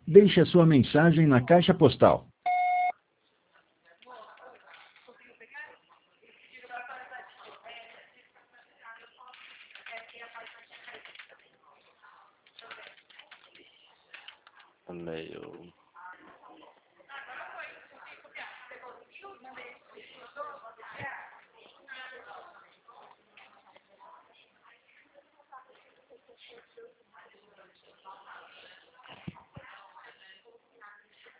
Deixe a sua mensagem na caixa postal. E-mail.